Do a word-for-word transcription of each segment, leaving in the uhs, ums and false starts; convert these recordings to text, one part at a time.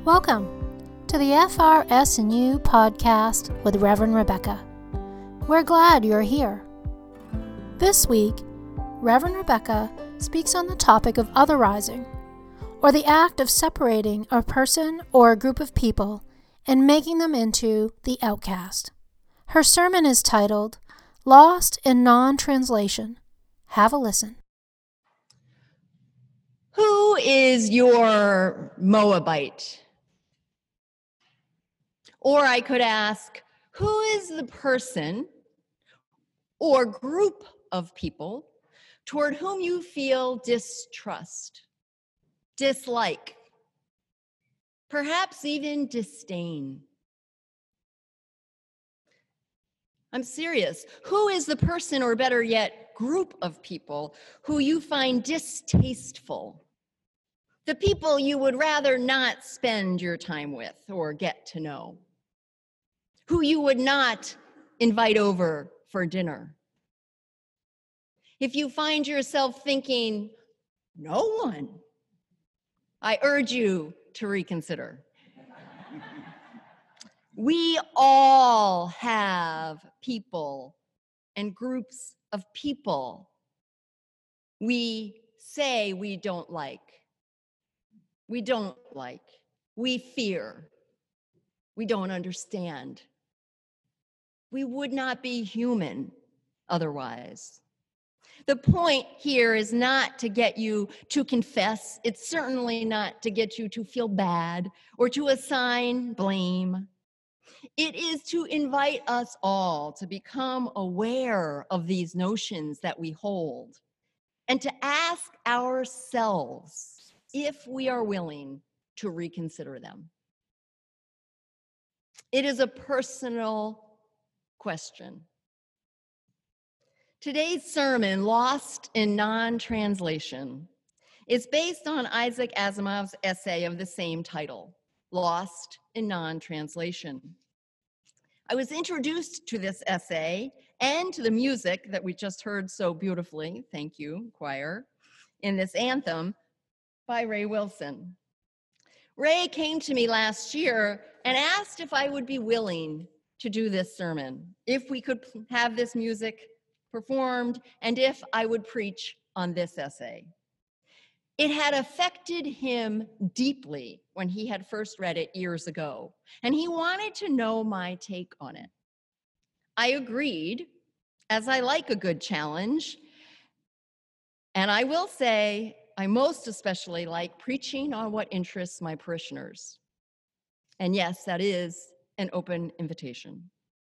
Welcome to the F R S and U podcast with Reverend Rebecca. We're glad you're here. This week, Reverend Rebecca speaks on the topic of otherizing, or the act of separating a person or a group of people and making them into the outcast. Her sermon is titled, Lost in Non-Translation. Have a listen. Who is your Moabite? Or I could ask, who is the person or group of people toward whom you feel distrust, dislike, perhaps even disdain? I'm serious. Who is the person, or better yet, group of people who you find distasteful? The people you would rather not spend your time with or get to know? Who you would not invite over for dinner? If you find yourself thinking, no one, I urge you to reconsider. We all have people and groups of people we say we don't like, we don't like, we fear, we don't understand. We would not be human otherwise. The point here is not to get you to confess. It's certainly not to get you to feel bad or to assign blame. It is to invite us all to become aware of these notions that we hold and to ask ourselves if we are willing to reconsider them. It is a personal question. Today's sermon, Lost in Non-Translation, is based on Isaac Asimov's essay of the same title, Lost in Non-Translation. I was introduced to this essay and to the music that we just heard so beautifully, thank you, choir, in this anthem by Ray Wilson. Ray came to me last year and asked if I would be willing to do this sermon, if we could have this music performed, and if I would preach on this essay. It had affected him deeply when he had first read it years ago, and he wanted to know my take on it. I agreed, as I like a good challenge, and I will say I most especially like preaching on what interests my parishioners. And yes, that is an open invitation.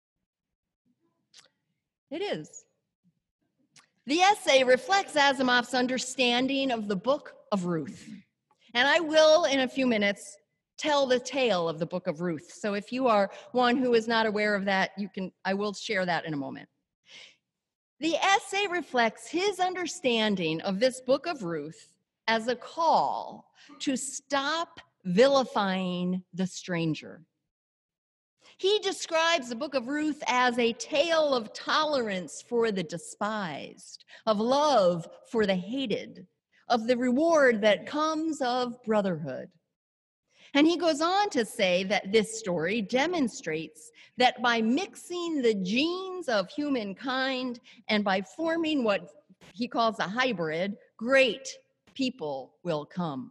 It is. The essay reflects Asimov's understanding of the book of Ruth. And I will, in a few minutes, tell the tale of the book of Ruth. So if you are one who is not aware of that, you can, I will share that in a moment. The essay reflects his understanding of this book of Ruth as a call to stop vilifying the stranger. He describes the book of Ruth as a tale of tolerance for the despised, of love for the hated, of the reward that comes of brotherhood. And he goes on to say that this story demonstrates that by mixing the genes of humankind and by forming what he calls a hybrid, great people will come.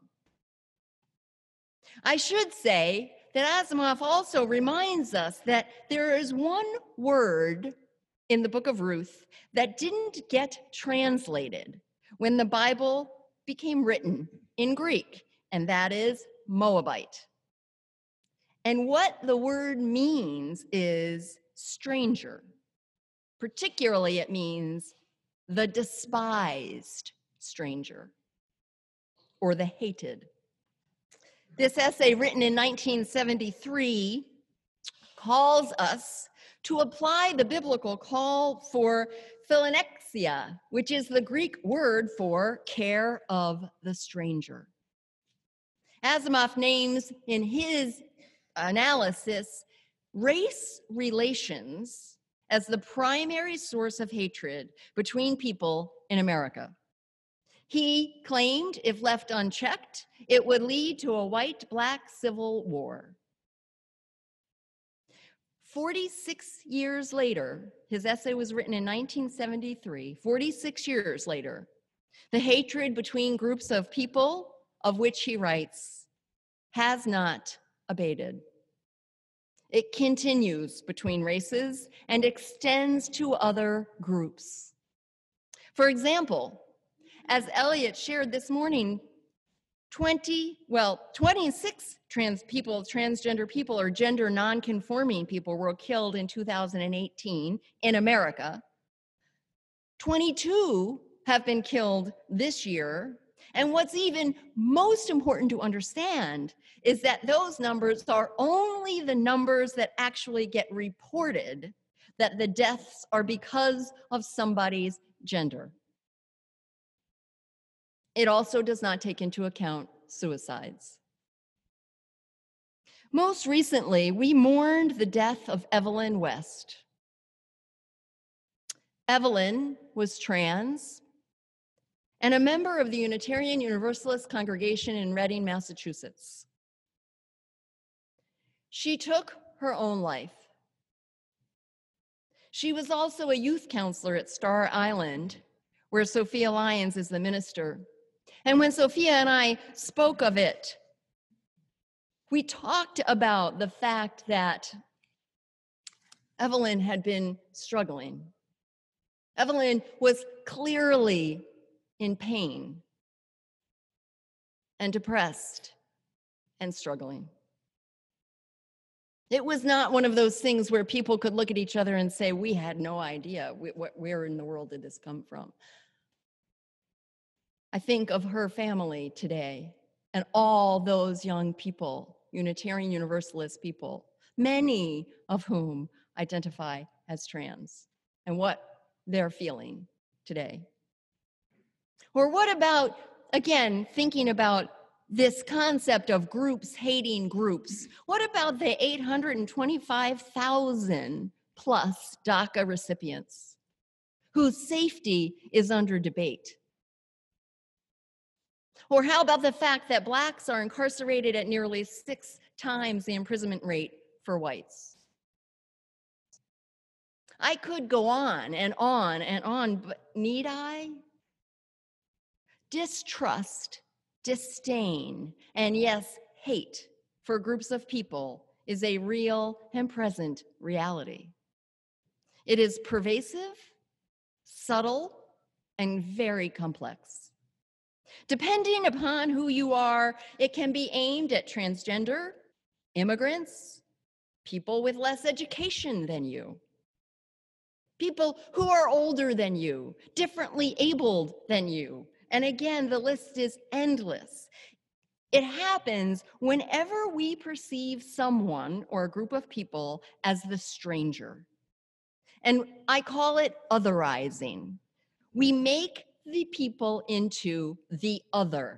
I should say that Asimov also reminds us that there is one word in the book of Ruth that didn't get translated when the Bible became written in Greek, and that is Moabite. And what the word means is stranger. Particularly, it means the despised stranger or the hated. This essay, written in nineteen seventy-three, calls us to apply the biblical call for philonexia, which is the Greek word for care of the stranger. Asimov names in his analysis race relations as the primary source of hatred between people in America. He claimed if left unchecked, it would lead to a white-black civil war. forty-six years later, his essay was written in nineteen seventy-three, forty-six years later, the hatred between groups of people, of which he writes, has not abated. It continues between races and extends to other groups. For example, as Elliot shared this morning, twenty, well, twenty-six trans people, transgender people or gender non-conforming people were killed in two thousand eighteen in America. twenty-two have been killed this year. And what's even most important to understand is that those numbers are only the numbers that actually get reported, that the deaths are because of somebody's gender. It also does not take into account suicides. Most recently, we mourned the death of Evelyn West. Evelyn was trans and a member of the Unitarian Universalist congregation in Reading, Massachusetts. She took her own life. She was also a youth counselor at Star Island, where Sophia Lyons is the minister. And when Sophia and I spoke of it, we talked about the fact that Evelyn had been struggling. Evelyn was clearly in pain and depressed and struggling. It was not one of those things where people could look at each other and say, we had no idea. Where in the world did this come from? I think of her family today and all those young people, Unitarian Universalist people, many of whom identify as trans, and what they're feeling today. Or what about, again, thinking about this concept of groups hating groups? What about the eight hundred twenty-five thousand plus DACA recipients whose safety is under debate? Or how about the fact that Blacks are incarcerated at nearly six times the imprisonment rate for whites? I could go on and on and on, but need I? Distrust, disdain, and yes, hate for groups of people is a real and present reality. It is pervasive, subtle, and very complex. Depending upon who you are, it can be aimed at transgender, immigrants, people with less education than you, people who are older than you, differently abled than you. And again, the list is endless. It happens whenever we perceive someone or a group of people as the stranger. And I call it otherizing. We make the people into the other.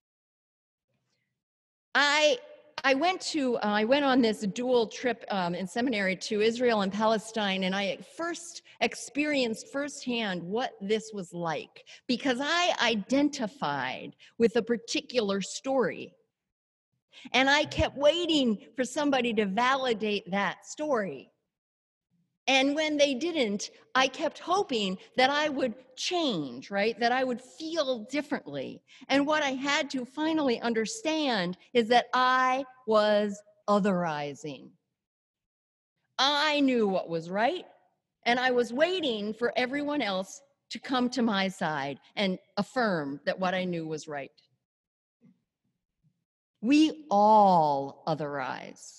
I I went to uh, I went on this dual trip um, in seminary to Israel and Palestine, and I first experienced firsthand what this was like because I identified with a particular story, and I kept waiting for somebody to validate that story. And when they didn't, I kept hoping that I would change, right? That I would feel differently. And what I had to finally understand is that I was otherizing. I knew what was right, and I was waiting for everyone else to come to my side and affirm that what I knew was right. We all otherize.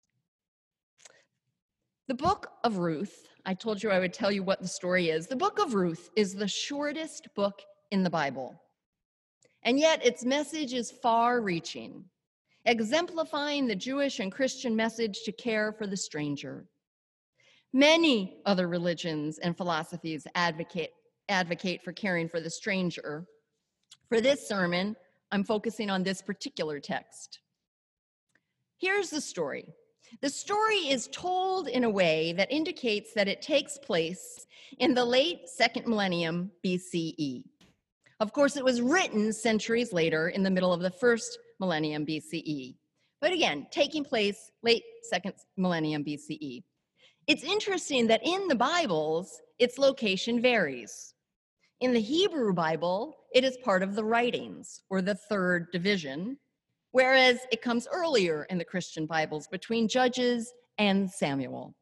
The book of Ruth, I told you I would tell you what the story is. The book of Ruth is the shortest book in the Bible, and yet its message is far-reaching, exemplifying the Jewish and Christian message to care for the stranger. Many other religions and philosophies advocate, advocate for caring for the stranger. For this sermon, I'm focusing on this particular text. Here's the story. The story is told in a way that indicates that it takes place in the late second millennium B C E. Of course, it was written centuries later in the middle of the first millennium B C E, but again, taking place late second millennium B C E. It's interesting that in the Bibles, its location varies. In the Hebrew Bible, it is part of the writings, or the third division, whereas it comes earlier in the Christian Bibles between Judges and Samuel.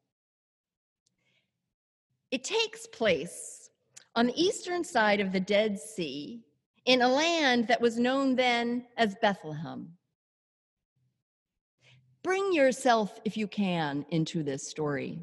It takes place on the eastern side of the Dead Sea in a land that was known then as Bethlehem. Bring yourself, if you can, into this story.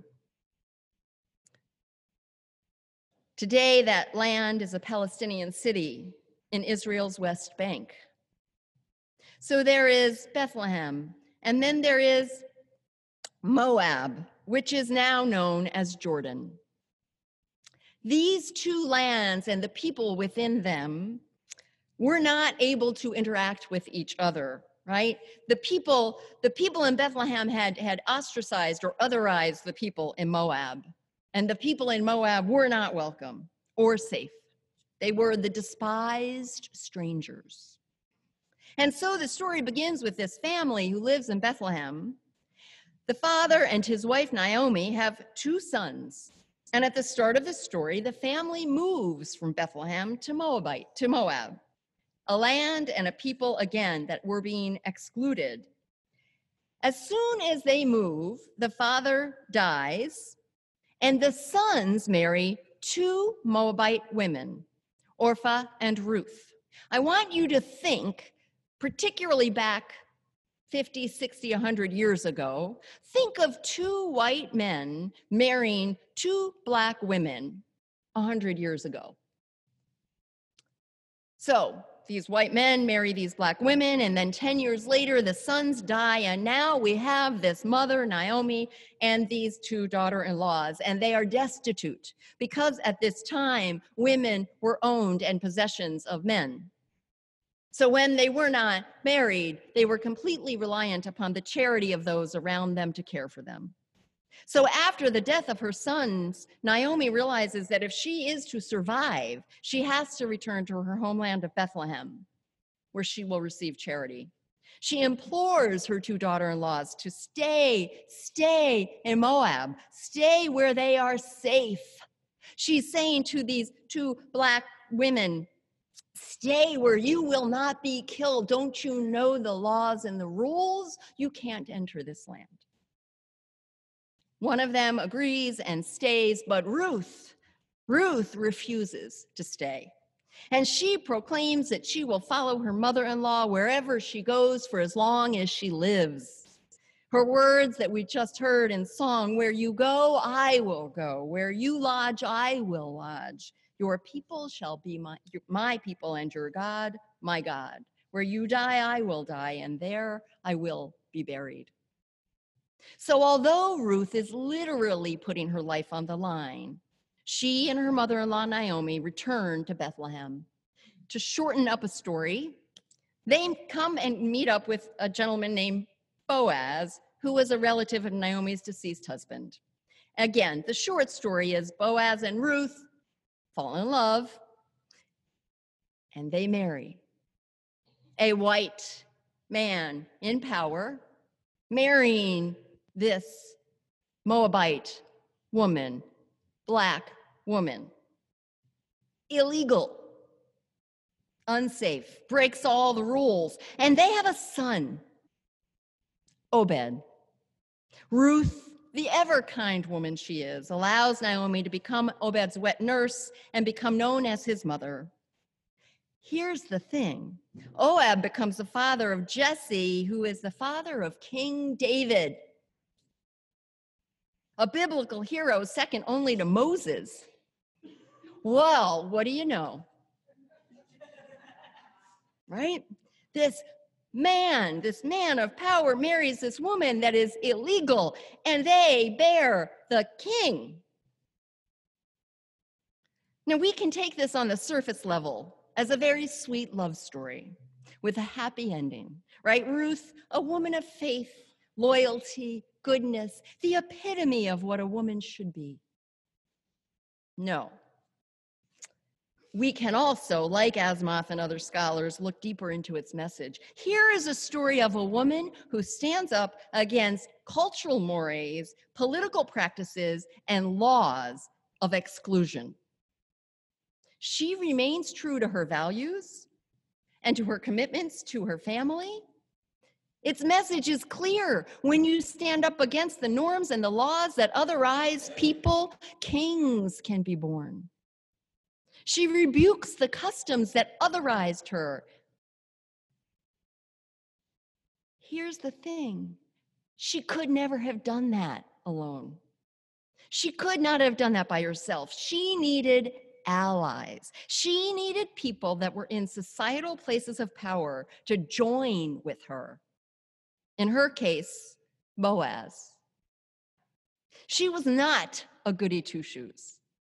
Today, that land is a Palestinian city in Israel's West Bank. So there is Bethlehem, and then there is Moab, which is now known as Jordan. These two lands and the people within them were not able to interact with each other, right? The people, the people in Bethlehem had, had ostracized or otherized the people in Moab, and the people in Moab were not welcome or safe. They were the despised strangers. And so the story begins with this family who lives in Bethlehem. The father and his wife Naomi have two sons. And at the start of the story, the family moves from Bethlehem to Moabite, to Moab, a land and a people, again, that were being excluded. As soon as they move, the father dies, and the sons marry two Moabite women, Orpah and Ruth. I want you to think, particularly back fifty, sixty, one hundred years ago, think of two white men marrying two black women one hundred years ago. So these white men marry these black women, and then ten years later, the sons die, and now we have this mother, Naomi, and these two daughter-in-laws, and they are destitute because at this time, women were owned and possessions of men. So when they were not married, they were completely reliant upon the charity of those around them to care for them. So after the death of her sons, Naomi realizes that if she is to survive, she has to return to her homeland of Bethlehem, where she will receive charity. She implores her two daughter-in-laws to stay, stay in Moab, stay where they are safe. She's saying to these two black women, stay where you will not be killed. Don't you know the laws and the rules? You can't enter this land. One of them agrees and stays, but Ruth, Ruth refuses to stay. And she proclaims that she will follow her mother-in-law wherever she goes for as long as she lives. Her words that we just heard in song, where you go, I will go. Where you lodge, I will lodge. Your people shall be my, my people, and your God, my God. Where you die, I will die, and there I will be buried. So although Ruth is literally putting her life on the line, she and her mother-in-law Naomi return to Bethlehem. To shorten up a story, they come and meet up with a gentleman named Boaz, who was a relative of Naomi's deceased husband. Again, the short story is Boaz and Ruth fall in love, and they marry. A white man in power marrying this Moabite woman, black woman. Illegal, unsafe, breaks all the rules. And they have a son, Obed. Ruth, the ever-kind woman she is, allows Naomi to become Obed's wet nurse and become known as his mother. Here's the thing. Obed becomes the father of Jesse, who is the father of King David, a biblical hero second only to Moses. Well, what do you know? Right? This man, this man of power marries this woman that is illegal, and they bear the king. Now, we can take this on the surface level as a very sweet love story with a happy ending, right? Ruth, a woman of faith, loyalty, goodness, the epitome of what a woman should be. No. we can also, like Asimov and other scholars, look deeper into its message. Here is a story of a woman who stands up against cultural mores, political practices, and laws of exclusion. She remains true to her values and to her commitments to her family. Its message is clear. When you stand up against the norms and the laws that otherize people, kings can be born. She rebukes the customs that otherized her. Here's the thing. She could never have done that alone. She could not have done that by herself. She needed allies. She needed people that were in societal places of power to join with her. In her case, Boaz. She was not a goody two-shoes.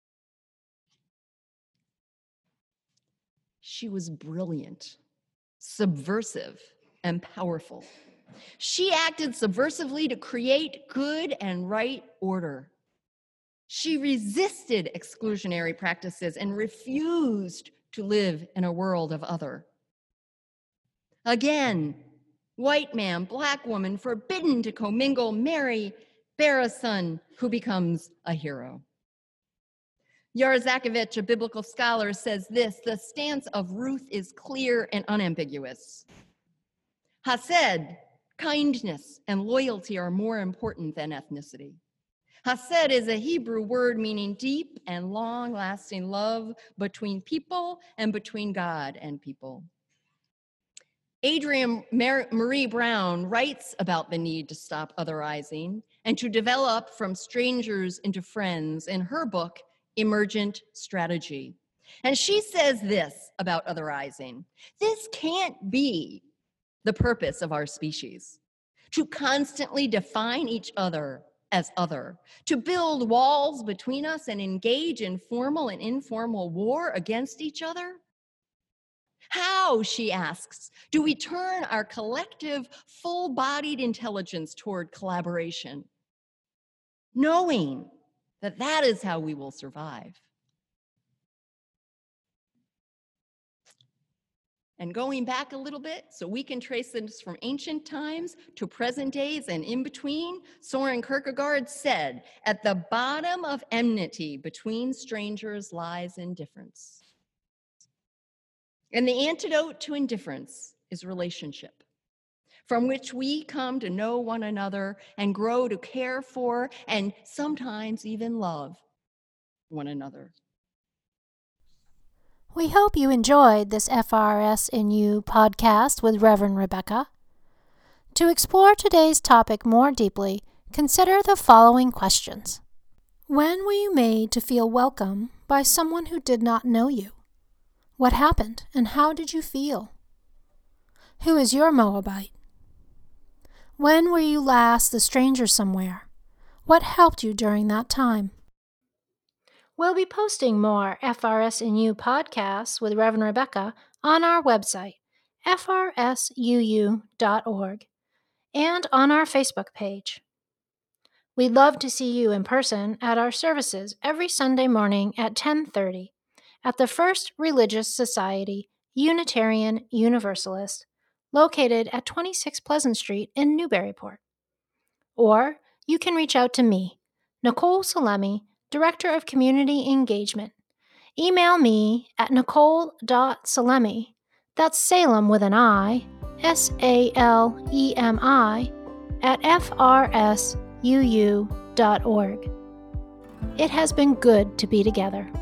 She was brilliant, subversive, and powerful. She acted subversively to create good and right order. She resisted exclusionary practices and refused to live in a world of other. Again, white man, black woman, forbidden to commingle, marry, bear a son who becomes a hero. Yair Zakovich, a biblical scholar, says this: the stance of Ruth is clear and unambiguous. Hased, kindness, and loyalty are more important than ethnicity. Hased is a Hebrew word meaning deep and long-lasting love between people and between God and people. Adrienne Marie Brown writes about the need to stop otherizing and to develop from strangers into friends in her book, Emergent Strategy. And she says this about otherizing: this can't be the purpose of our species, to constantly define each other as other, to build walls between us and engage in formal and informal war against each other. How, she asks, do we turn our collective full-bodied intelligence toward collaboration, knowing that that is how we will survive? And going back a little bit, so we can trace this from ancient times to present days and in between, Soren Kierkegaard said, at the bottom of enmity between strangers lies indifference. And the antidote to indifference is relationship, from which we come to know one another and grow to care for and sometimes even love one another. We hope you enjoyed this F R S in You podcast with Reverend Rebecca. To explore today's topic more deeply, consider the following questions. When were you made to feel welcome by someone who did not know you? What happened and how did you feel? Who is your Moabite? When were you last a stranger somewhere? What helped you during that time? We'll be posting more F R S in You podcasts with Reverend Rebecca on our website, F R S U U dot org, and on our Facebook page. We'd love to see you in person at our services every Sunday morning at ten thirty at the First Religious Society Unitarian Universalist, located at twenty-six Pleasant Street in Newburyport. Or you can reach out to me, Nicole Salemi, Director of Community Engagement. Email me at nicole dot salemi, that's Salem with an I, S A L E M I, at F R S U U dot org. It has been good to be together.